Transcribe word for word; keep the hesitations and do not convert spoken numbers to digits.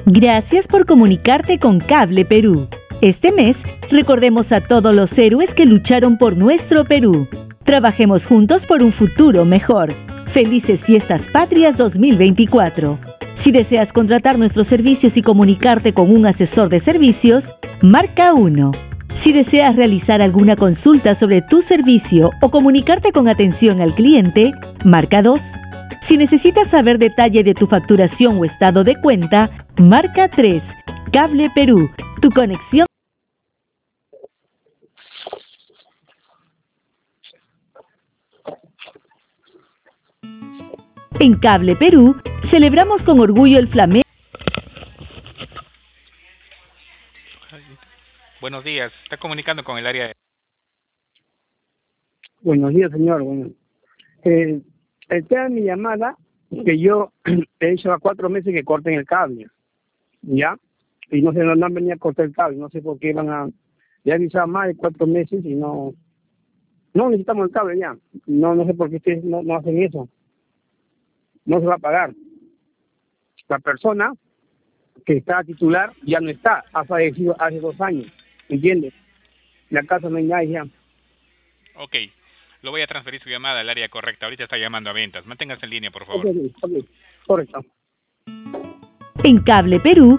Gracias por comunicarte con Cable Perú. Este mes, recordemos a todos los héroes que lucharon por nuestro Perú. Trabajemos juntos por un futuro mejor. Felices Fiestas Patrias dos mil veinticuatro. Si deseas contratar nuestros servicios y comunicarte con un asesor de servicios, marca uno. Si deseas realizar alguna consulta sobre tu servicio o comunicarte con atención al cliente, marca dos. Si necesitas saber detalle de tu facturación o estado de cuenta, marca tres. Cable Perú, tu conexión. En Cable Perú, celebramos con orgullo el flamenco. Buenos días, está comunicando con el área de... Buenos días, señor. Bueno, eh, el tema de mi llamada, que yo he dicho a cuatro meses que corten el cable, ¿ya? Y no sé, no, no han venido a cortar el cable, no sé por qué van a... Ya he avisado más de cuatro meses y no... No necesitamos el cable ya. No, no sé por qué ustedes no, no hacen eso. No se va a pagar. La persona que está titular ya no está, ha fallecido hace dos años, ¿entiendes? La casa no hay nadie ya. Ok, lo voy a transferir su llamada al área correcta. Ahorita está llamando a ventas. Manténgase en línea, por Ok, favor. ok, correcto. En Cable Perú,